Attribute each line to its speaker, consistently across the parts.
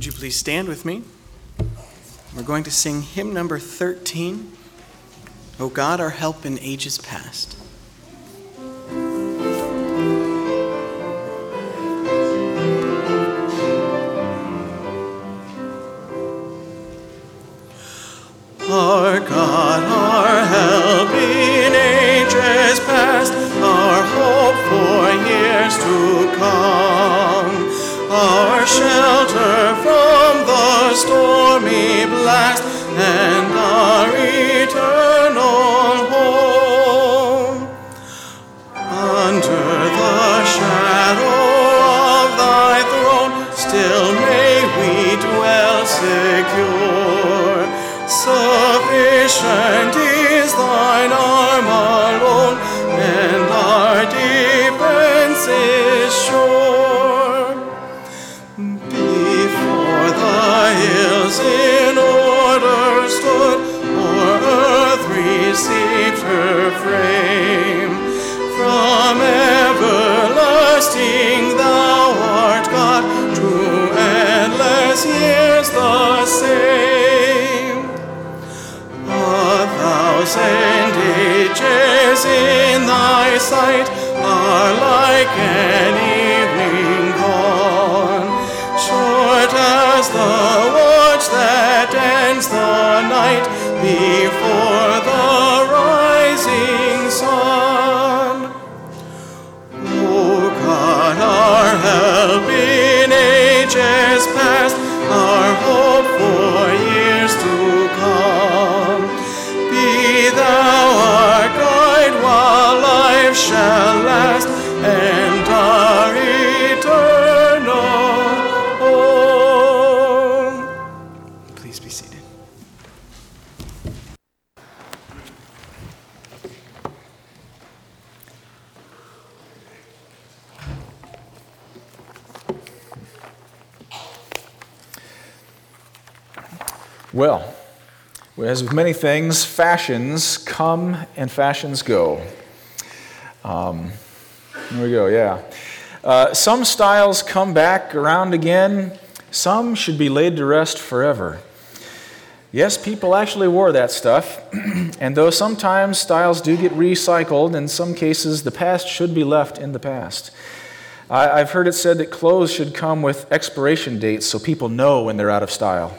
Speaker 1: Would you please stand with me? We're going to sing hymn number 13, O God, our help in ages past. Our God, our help in ages past, our hope for years to come, our shelter from the stormy blast, and our eternal home. Under the shadow of thy throne, still may we dwell secure. Sufficient is thine arm alone, and our defense is sure. Before the hills in order stood, or earth received her frame, from everlasting thou art God, to endless years the same. 1,000 ages in thy sight are like an evening gone, short as the watch that ends the night before the rising sun. O God, our help in ages past, our hope for years to come, be thou our guide while life shall last, and our eternal home. Please be seated.
Speaker 2: Well, as with many things, fashions come and fashions go. Here we go, yeah. Some styles come back around again. Some should be laid to rest forever. Yes, people actually wore that stuff. And though sometimes styles do get recycled, in some cases the past should be left in the past. I've heard it said that clothes should come with expiration dates so people know when they're out of style.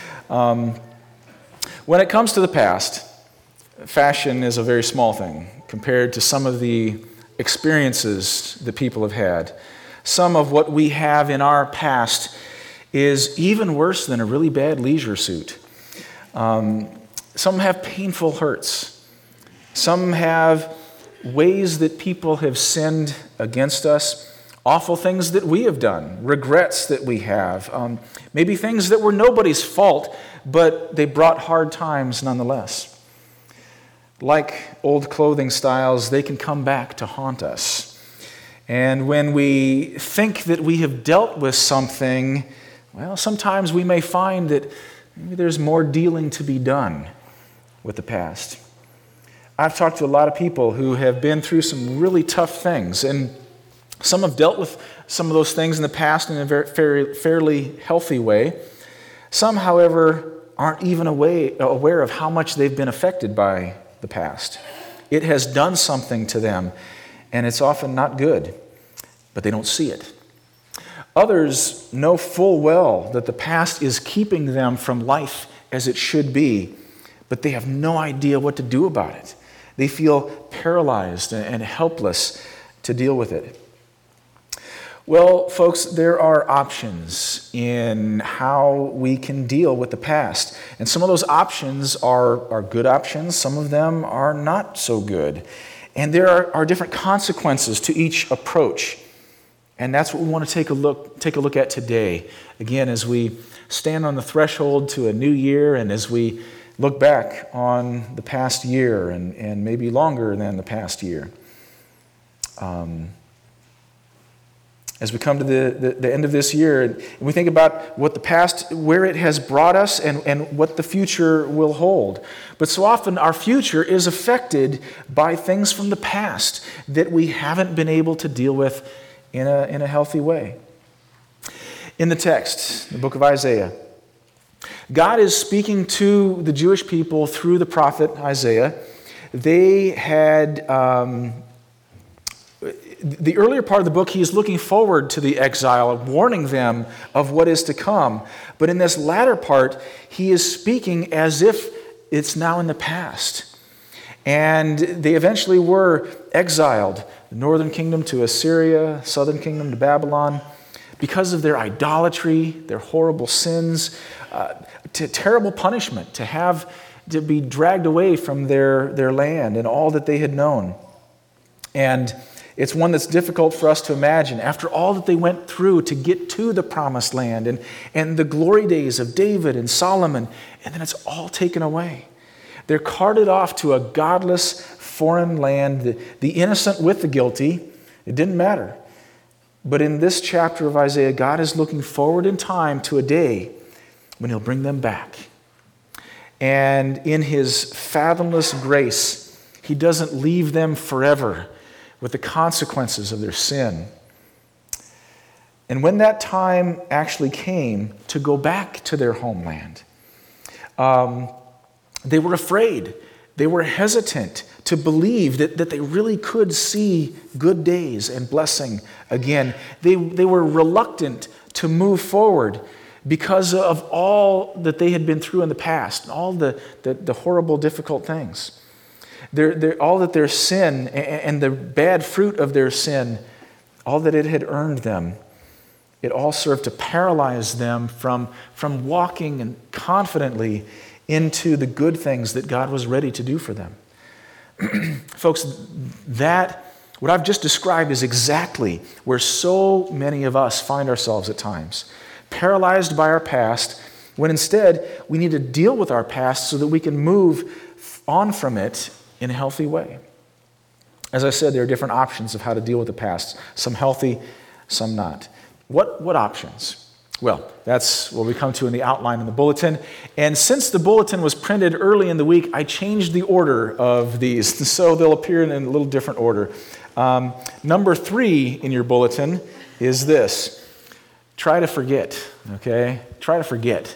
Speaker 2: When it comes to the past, fashion is a very small thing compared to some of the experiences that people have had. Some of what we have in our past is even worse than a really bad leisure suit. Some have painful hurts. Some have ways that people have sinned against us, awful things that we have done, regrets that we have, maybe things that were nobody's fault, but they brought hard times nonetheless. Like old clothing styles, they can come back to haunt us. And when we think that we have dealt with something, well, sometimes we may find that maybe there's more dealing to be done with the past. I've talked to a lot of people who have been through some really tough things, and some have dealt with some of those things in the past in a fairly healthy way. Some, however, aren't even aware of how much they've been affected by the past. It has done something to them, and it's often not good, but they don't see it. Others know full well that the past is keeping them from life as it should be, but they have no idea what to do about it. They feel paralyzed and helpless to deal with it. Well, folks, there are options in how we can deal with the past. And some of those options are good options. Some of them are not so good. And there are different consequences to each approach. And that's what we want to take a look at today. Again, as we stand on the threshold to a new year, and as we look back on the past year and maybe longer than the past year. As we come to the end of this year, and we think about what the past, where it has brought us, and what the future will hold. But so often our future is affected by things from the past that we haven't been able to deal with in a healthy way. in the text, the book of Isaiah, God is speaking to the Jewish people through the prophet Isaiah. They had, the earlier part of the book, he is looking forward to the exile, warning them of what is to come. But in this latter part, he is speaking as if it's now in the past. And they eventually were exiled, the northern kingdom to Assyria, southern kingdom to Babylon, because of their idolatry, their horrible sins, to terrible punishment, to be dragged away from their land and all that they had known. And it's one that's difficult for us to imagine. After all that they went through to get to the promised land and the glory days of David and Solomon, and then it's all taken away. They're carted off to a godless foreign land, the innocent with the guilty. It didn't matter. But in this chapter of Isaiah, God is looking forward in time to a day when he'll bring them back. And in his fathomless grace, he doesn't leave them forever with the consequences of their sin. And when that time actually came to go back to their homeland, they were afraid. They were hesitant to believe that they really could see good days and blessing again. They were reluctant to move forward because of all that they had been through in the past, all the horrible, difficult things. All that their sin and the bad fruit of their sin, all that it had earned them, it all served to paralyze them from walking and confidently into the good things that God was ready to do for them. Folks, what I've just described is exactly where so many of us find ourselves at times. Paralyzed by our past, when instead we need to deal with our past so that we can move on from it in a healthy way. As I said, there are different options of how to deal with the past. Some healthy, some not. What options? Well, that's what we come to in the outline in the bulletin. And since the bulletin was printed early in the week, I changed the order of these, so they'll appear in a little different order. Number 3 in your bulletin is this. Try to forget, okay? Try to forget.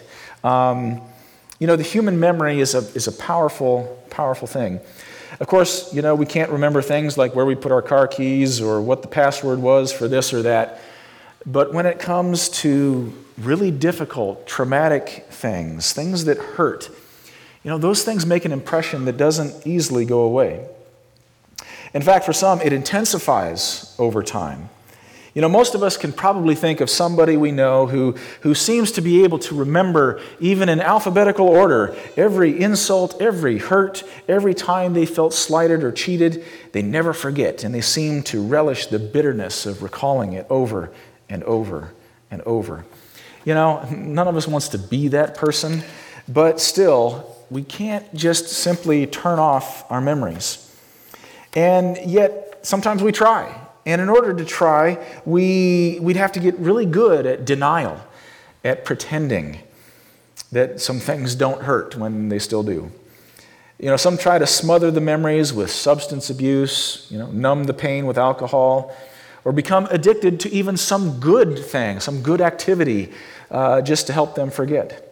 Speaker 2: The human memory is a powerful, powerful thing. Of course, we can't remember things like where we put our car keys or what the password was for this or that. But when it comes to really difficult, traumatic things that hurt, those things make an impression that doesn't easily go away. In fact, for some, it intensifies over time. Most of us can probably think of somebody we know who seems to be able to remember, even in alphabetical order, every insult, every hurt, every time they felt slighted or cheated. They never forget, and they seem to relish the bitterness of recalling it over and over and over. None of us wants to be that person, but still, we can't just simply turn off our memories. And yet, sometimes we try. And in order to try, we'd have to get really good at denial, at pretending that some things don't hurt when they still do. Some try to smother the memories with substance abuse, numb the pain with alcohol, or become addicted to even some good thing, some good activity, just to help them forget.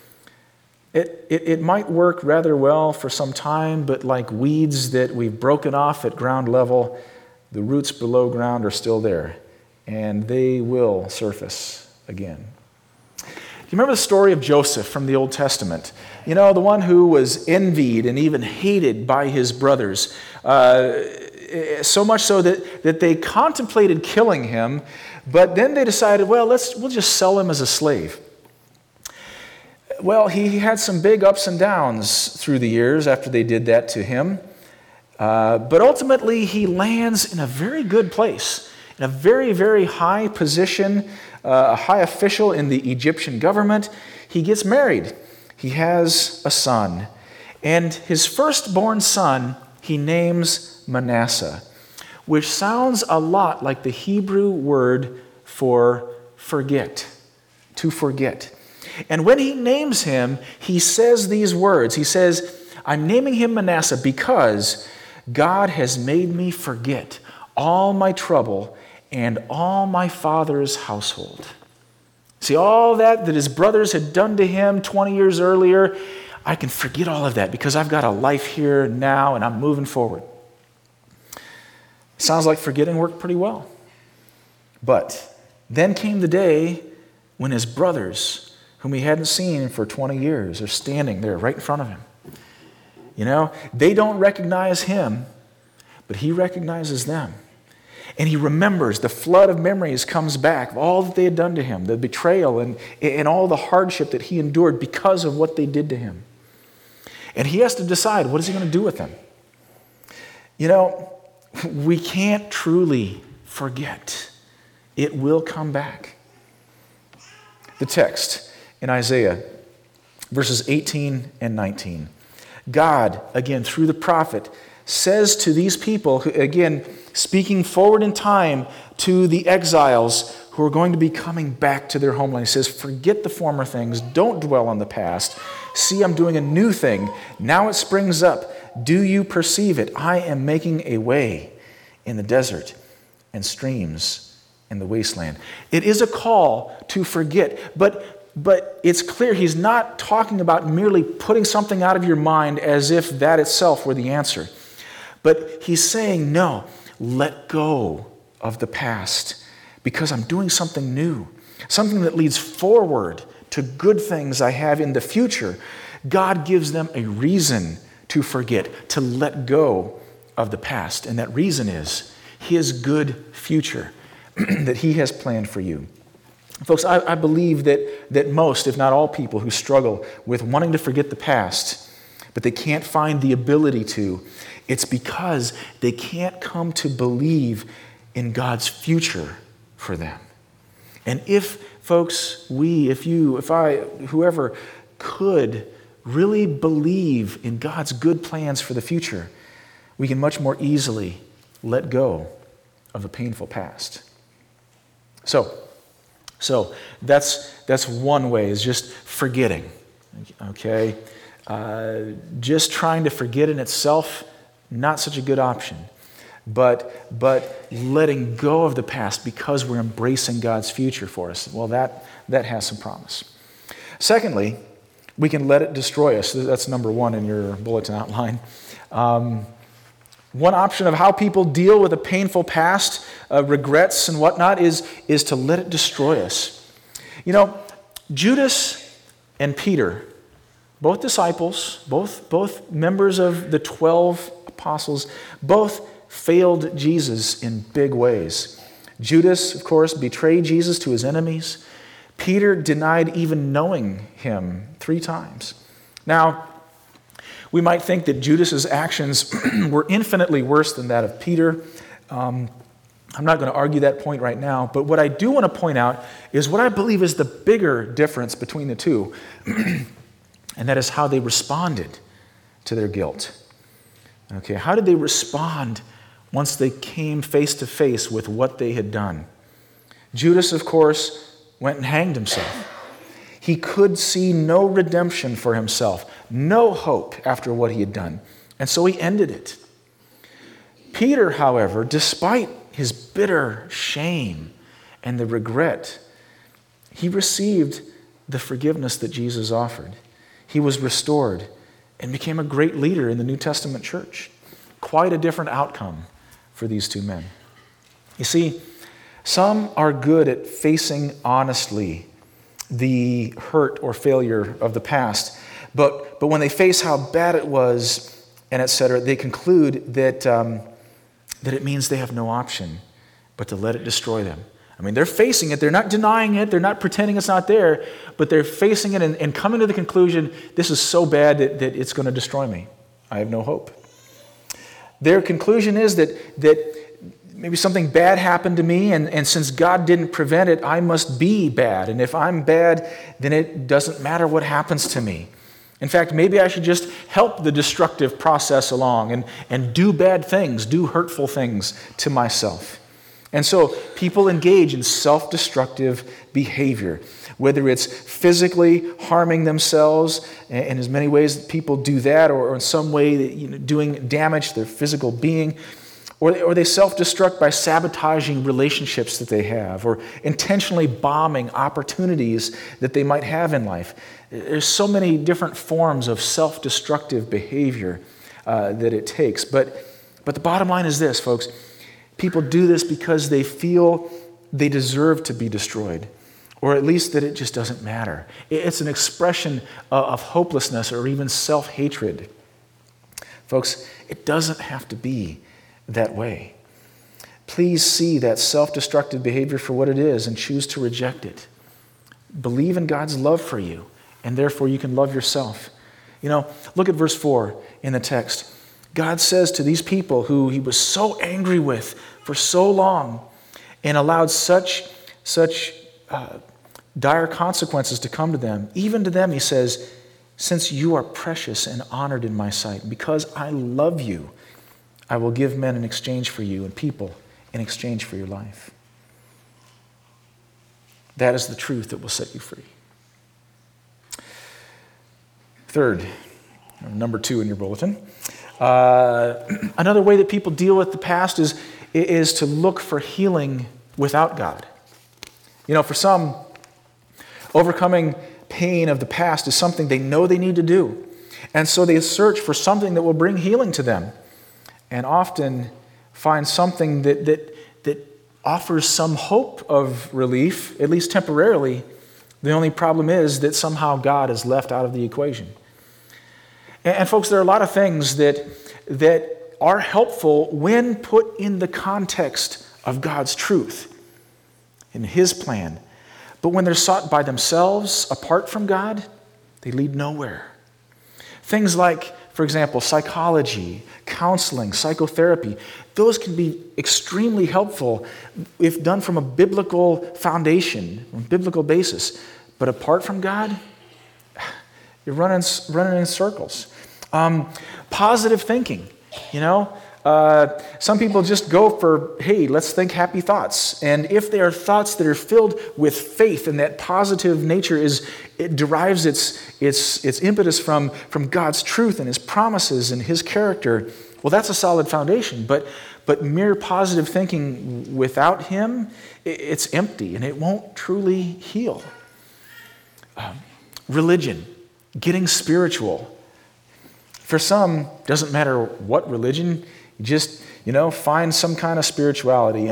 Speaker 2: It might work rather well for some time, but like weeds that we've broken off at ground level, the roots below ground are still there, and they will surface again. Do you remember the story of Joseph from the Old Testament? The one who was envied and even hated by his brothers. So much so that they contemplated killing him, but then they decided, we'll just sell him as a slave. Well, he had some big ups and downs through the years after they did that to him. But ultimately, he lands in a very good place, in a very, very high position, a high official in the Egyptian government. He gets married. He has a son. And his firstborn son, he names Manasseh, which sounds a lot like the Hebrew word for forget, to forget. And when he names him, he says these words. He says, I'm naming him Manasseh because God has made me forget all my trouble and all my father's household. See, all that his brothers had done to him 20 years earlier, I can forget all of that because I've got a life here now and I'm moving forward. Sounds like forgetting worked pretty well. But then came the day when his brothers, whom he hadn't seen for 20 years, are standing there right in front of him. You know, they don't recognize him, but he recognizes them. And he remembers, the flood of memories comes back of all that they had done to him, the betrayal and all the hardship that he endured because of what they did to him. And he has to decide, what is he going to do with them? You know, we can't truly forget. It will come back. The text in Isaiah, verses 18 and 19. God, again, through the prophet, says to these people, who, again, speaking forward in time to the exiles who are going to be coming back to their homeland. He says, forget the former things. Don't dwell on the past. See, I'm doing a new thing. Now it springs up. Do you perceive it? I am making a way in the desert and streams in the wasteland. It is a call to forget, but it's clear he's not talking about merely putting something out of your mind as if that itself were the answer. But he's saying, no, let go of the past because I'm doing something new, something that leads forward to good things I have in the future. God gives them a reason to forget, to let go of the past. And that reason is his good future that he has planned for you. Folks, I believe that most, if not all people who struggle with wanting to forget the past, but they can't find the ability to, it's because they can't come to believe in God's future for them. And if, folks, whoever could really believe in God's good plans for the future, we can much more easily let go of a painful past. So that's one way, is just forgetting, okay? Just trying to forget in itself, not such a good option. But letting go of the past because we're embracing God's future for us, well, that has some promise. Secondly, we can let it destroy us. That's number one in your bulletin outline. One option of how people deal with a painful past, regrets and whatnot, is to let it destroy us. You know, Judas and Peter, both disciples, both members of the 12 apostles, both failed Jesus in big ways. Judas, of course, betrayed Jesus to his enemies. Peter denied even knowing him 3 times. Now, we might think that Judas's actions were infinitely worse than that of Peter. I'm not going to argue that point right now, but what I do want to point out is what I believe is the bigger difference between the two, and that is how they responded to their guilt. Okay, how did they respond once they came face to face with what they had done? Judas, of course, went and hanged himself. He could see no redemption for himself, no hope after what he had done, and so he ended it. Peter, however, despite his bitter shame and the regret, he received the forgiveness that Jesus offered. He was restored and became a great leader in the New Testament church. Quite a different outcome for these 2 men. You see, some are good at facing honestly the hurt or failure of the past, but when they face how bad it was and etc., they conclude that it means they have no option but to let it destroy them. I mean, they're facing it, they're not denying it, they're not pretending it's not there, but they're facing it and coming to the conclusion, this is so bad that it's going to destroy me. I have no hope. Their conclusion is that maybe something bad happened to me, and since God didn't prevent it, I must be bad. And if I'm bad, then it doesn't matter what happens to me. In fact, maybe I should just help the destructive process along and do bad things, do hurtful things to myself. And so people engage in self-destructive behavior, whether it's physically harming themselves, and in as many ways that people do that, or in some way doing damage to their physical being, Or they self-destruct by sabotaging relationships that they have, or intentionally bombing opportunities that they might have in life. There's so many different forms of self-destructive behavior that it takes. But the bottom line is this, folks. People do this because they feel they deserve to be destroyed, or at least that it just doesn't matter. It's an expression of hopelessness or even self-hatred. Folks, it doesn't have to be that way. Please see that self-destructive behavior for what it is and choose to reject it. Believe in God's love for you, and therefore you can love yourself. Look at verse 4 in the text. God says to these people who he was so angry with for so long and allowed such dire consequences to come to them, even to them he says, since you are precious and honored in my sight, because I love you, I will give men in exchange for you and people in exchange for your life. That is the truth that will set you free. Third, number 2 in your bulletin. Another way that people deal with the past is to look for healing without God. For some, overcoming pain of the past is something they know they need to do. And so they search for something that will bring healing to them, and often find something that offers some hope of relief, at least temporarily. The only problem is that somehow God is left out of the equation. And folks, there are a lot of things that are helpful when put in the context of God's truth, in his plan. But when they're sought by themselves, apart from God, they lead nowhere. Things like, for example, psychology, counseling, psychotherapy, those can be extremely helpful if done from a biblical foundation, a biblical basis. But apart from God, you're running in circles. Positive thinking, some people just go for, hey, let's think happy thoughts. And if they are thoughts that are filled with faith, and that positive nature it derives its impetus from God's truth and his promises and his character, well, that's a solid foundation. But mere positive thinking without him, it's empty and it won't truly heal. Religion, getting spiritual. For some, doesn't matter what religion, you just, find some kind of spirituality.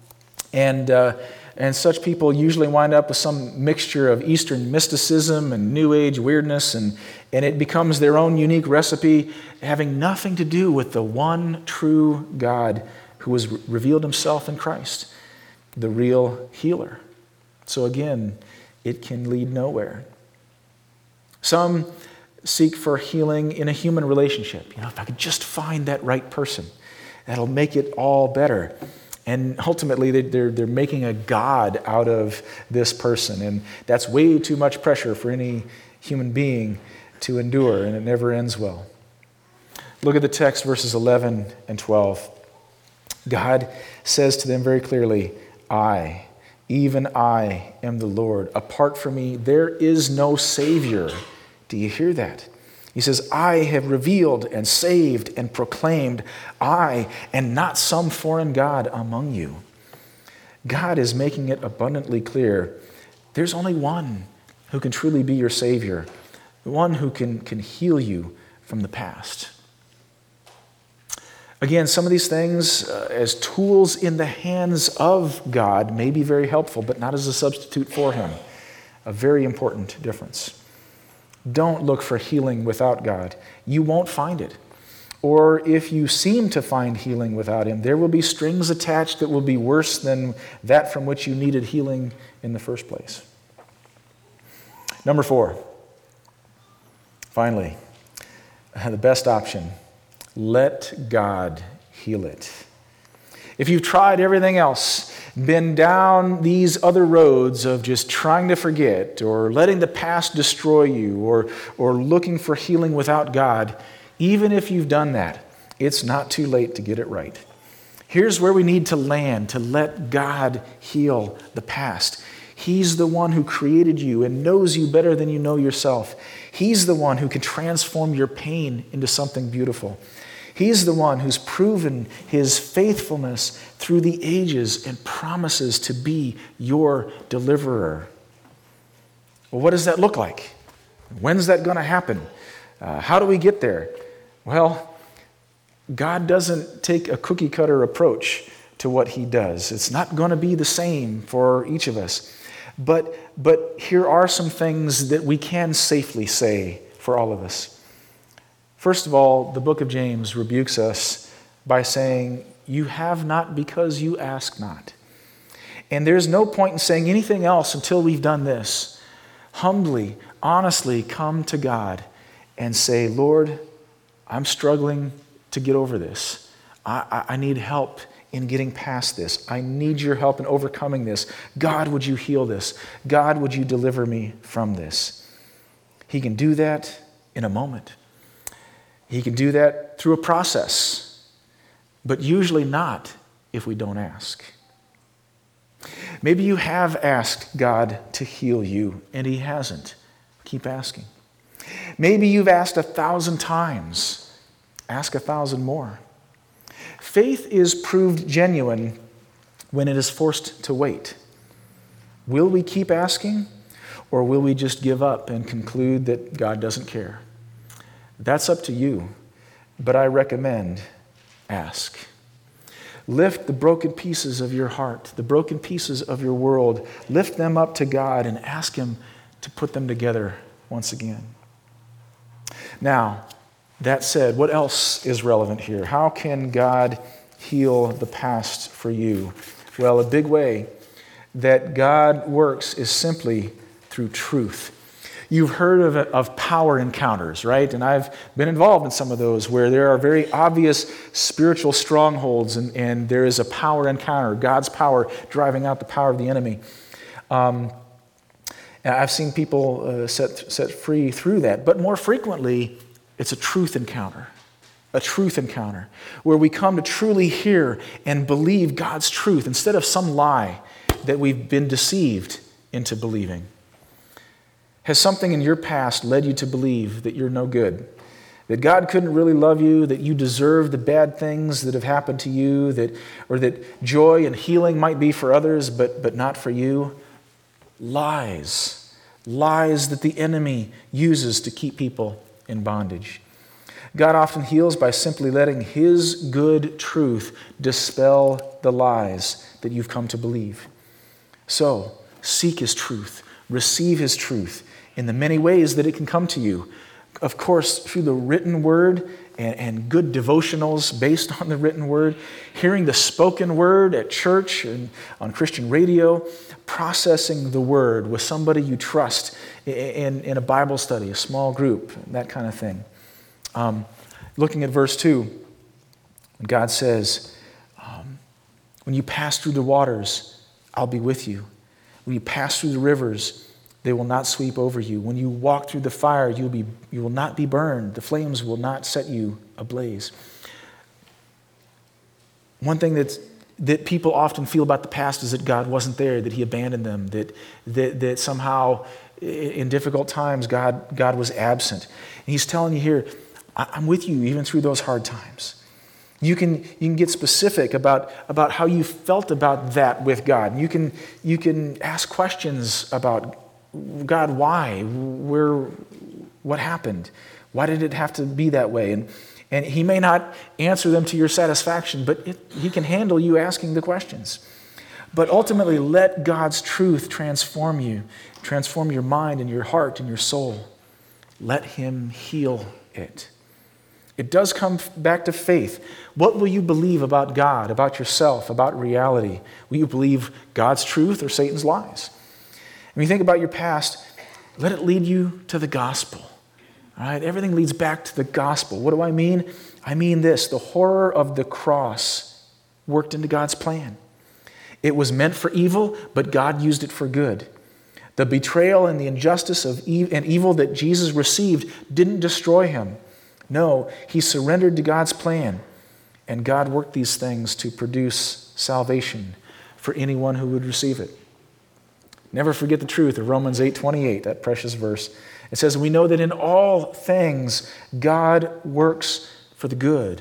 Speaker 2: And such people usually wind up with some mixture of Eastern mysticism and New Age weirdness, and it becomes their own unique recipe, having nothing to do with the one true God who has revealed himself in Christ, the real healer. So again, it can lead nowhere. Some seek for healing in a human relationship. If I could just find that right person, that'll make it all better. And ultimately, they're making a god out of this person. And that's way too much pressure for any human being to endure, and it never ends well. Look at the text, verses 11 and 12. God says to them very clearly, even I am the Lord. Apart from me, there is no Savior. Do you hear that? He says, I have revealed and saved and proclaimed, I, and not some foreign god among you. God is making it abundantly clear there's only one who can truly be your Savior, the one who can heal you from the past. Again, some of these things as tools in the hands of God may be very helpful, but not as a substitute for him. A very important difference. Don't look for healing without God. You won't find it. Or if you seem to find healing without him, there will be strings attached that will be worse than that from which you needed healing in the first place. Number 4. Finally, the best option. Let God heal it. If you've tried everything else, been down these other roads of just trying to forget or letting the past destroy you or looking for healing without God, even if you've done that, it's not too late to get it right. Here's where we need to land, to let God heal the past. He's the one who created you and knows you better than you know yourself. He's the one who can transform your pain into something beautiful. He's the one who's proven his faithfulness through the ages and promises to be your deliverer. Well, what does that look like? When's that going to happen? How do we get there? Well, God doesn't take a cookie cutter approach to what he does. It's not going to be the same for each of us. But here are some things that we can safely say for all of us. First of all, the book of James rebukes us by saying, "You have not because you ask not." And there's no point in saying anything else until we've done this. Humbly, honestly come to God and say, "Lord, I'm struggling to get over this. I need help in getting past this. I need your help in overcoming this. God, would you heal this? God, would you deliver me from this?" He can do that in a moment. He can do that through a process, but usually not if we don't ask. Maybe you have asked God to heal you, and he hasn't. Keep asking. Maybe you've asked 1,000 times. Ask 1,000 more. Faith is proved genuine when it is forced to wait. Will we keep asking, or will we just give up and conclude that God doesn't care? That's up to you, but I recommend ask. Lift the broken pieces of your heart, the broken pieces of your world. Lift them up to God and ask him to put them together once again. Now, that said, what else is relevant here? How can God heal the past for you? Well, a big way that God works is simply through truth. You've heard of power encounters, right? And I've been involved in some of those where there are very obvious spiritual strongholds and there is a power encounter, God's power driving out the power of the enemy. And I've seen people set free through that. But more frequently, it's a truth encounter where we come to truly hear and believe God's truth instead of some lie that we've been deceived into believing. Has something in your past led you to believe that you're no good? That God couldn't really love you, that you deserve the bad things that have happened to you, or that joy and healing might be for others, but not for you? Lies. Lies that the enemy uses to keep people in bondage. God often heals by simply letting his good truth dispel the lies that you've come to believe. So, seek his truth. Receive his truth in the many ways that it can come to you. Of course, through the written word and good devotionals based on the written word, hearing the spoken word at church and on Christian radio, processing the word with somebody you trust in a Bible study, a small group, that kind of thing. Looking at verse 2, God says, when you pass through the waters, I'll be with you. When you pass through the rivers, they will not sweep over you. When you walk through the fire, you will not be burned. The flames will not set you ablaze. One thing that people often feel about the past is that God wasn't there, that he abandoned them, that somehow in difficult times God was absent. And he's telling you here, I'm with you even through those hard times. You can get specific about how you felt about that with God. You can ask questions about God, why? What happened? Why did it have to be that way? And he may not answer them to your satisfaction, but he can handle you asking the questions. But ultimately, let God's truth transform you, transform your mind and your heart and your soul. Let him heal it. It does come back to faith. What will you believe about God, about yourself, about reality? Will you believe God's truth or Satan's lies? When you think about your past, let it lead you to the gospel. All right? Everything leads back to the gospel. What do I mean? I mean this: the horror of the cross worked into God's plan. It was meant for evil, but God used it for good. The betrayal and the injustice and evil that Jesus received didn't destroy him. No, he surrendered to God's plan, and God worked these things to produce salvation for anyone who would receive it. Never forget the truth of Romans 8:28, that precious verse. It says, we know that in all things God works for the good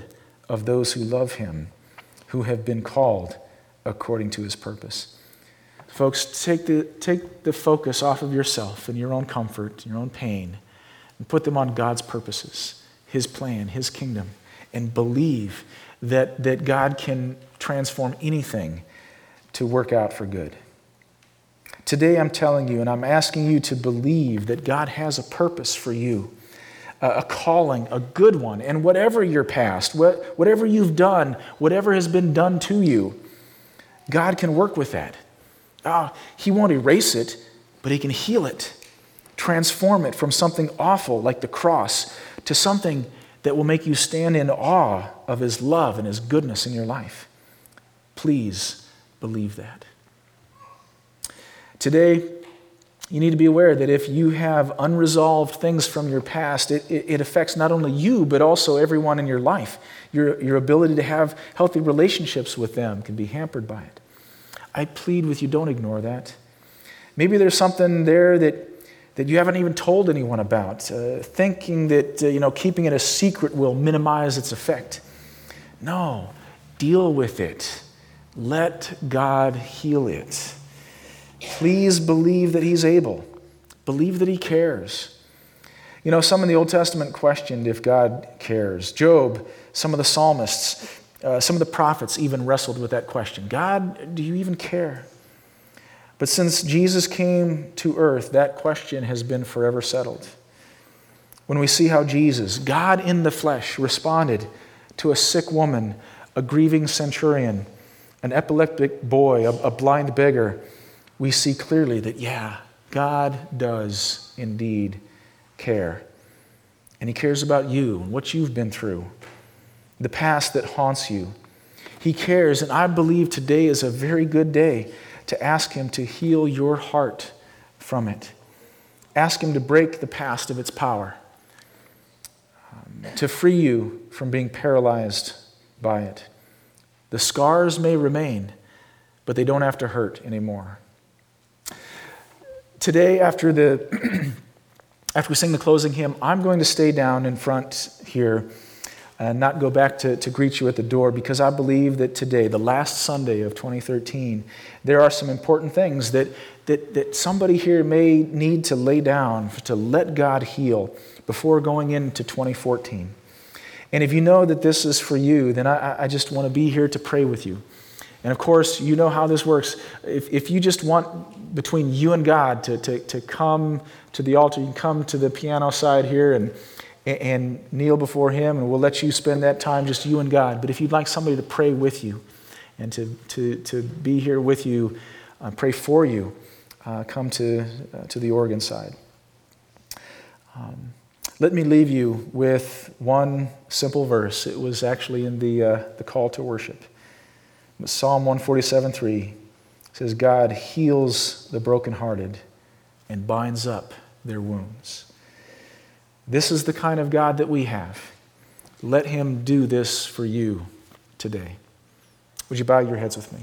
Speaker 2: of those who love him, who have been called according to his purpose. Folks, take the focus off of yourself and your own comfort, your own pain, and put them on God's purposes, his plan, his kingdom, and believe that God can transform anything to work out for good. Today I'm telling you, and I'm asking you to believe that God has a purpose for you, a calling, a good one, and whatever your past, whatever you've done, whatever has been done to you, God can work with that. He won't erase it, but he can heal it, transform it from something awful like the cross to something that will make you stand in awe of his love and his goodness in your life. Please believe that. Today, you need to be aware that if you have unresolved things from your past, it affects not only you, but also everyone in your life. Your ability to have healthy relationships with them can be hampered by it. I plead with you, don't ignore that. Maybe there's something there that you haven't even told anyone about, thinking that keeping it a secret will minimize its effect. No, deal with it. Let God heal it. Please believe that he's able. Believe that he cares. Some in the Old Testament questioned if God cares. Job, some of the psalmists, some of the prophets even wrestled with that question. God, do you even care? But since Jesus came to earth, that question has been forever settled. When we see how Jesus, God in the flesh, responded to a sick woman, a grieving centurion, an epileptic boy, a blind beggar, we see clearly that, God does indeed care. And he cares about you and what you've been through, the past that haunts you. He cares, and I believe today is a very good day to ask him to heal your heart from it. Ask him to break the past of its power, to free you from being paralyzed by it. The scars may remain, but they don't have to hurt anymore. Today, after we sing the closing hymn, I'm going to stay down in front here and not go back to greet you at the door, because I believe that today, the last Sunday of 2013, there are some important things that somebody here may need to lay down to let God heal before going into 2014. And if you know that this is for you, then I just want to be here to pray with you. And of course, you know how this works. If you just want between you and God to come to the altar, you can come to the piano side here and kneel before him, and we'll let you spend that time just you and God. But if you'd like somebody to pray with you and to be here with you, pray for you, come to the organ side. Let me leave you with one simple verse. It was actually in the call to worship. Psalm 147:3 says, God heals the brokenhearted and binds up their wounds. This is the kind of God that we have. Let him do this for you today. Would you bow your heads with me?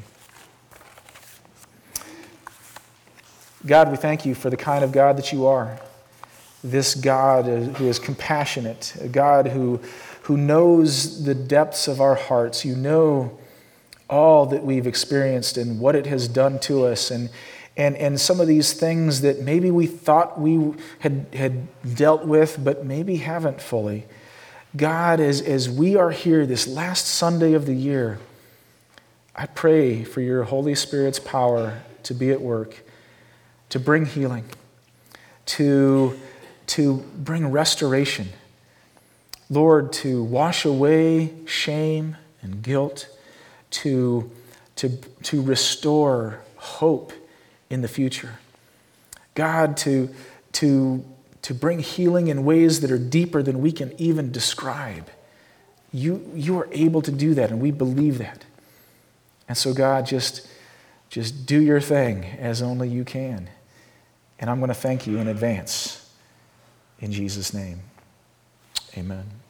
Speaker 2: God, we thank you for the kind of God that you are. This God who is compassionate, a God who knows the depths of our hearts. You know all that we've experienced and what it has done to us, and some of these things that maybe we thought we had dealt with, but maybe haven't fully. God, as we are here this last Sunday of the year, I pray for your Holy Spirit's power to be at work, to bring healing, to bring restoration. Lord, to wash away shame and guilt, to restore hope in the future. God, to bring healing in ways that are deeper than we can even describe. You are able to do that, and we believe that. And so, God, just do your thing as only you can. And I'm going to thank you in advance. In Jesus' name, amen.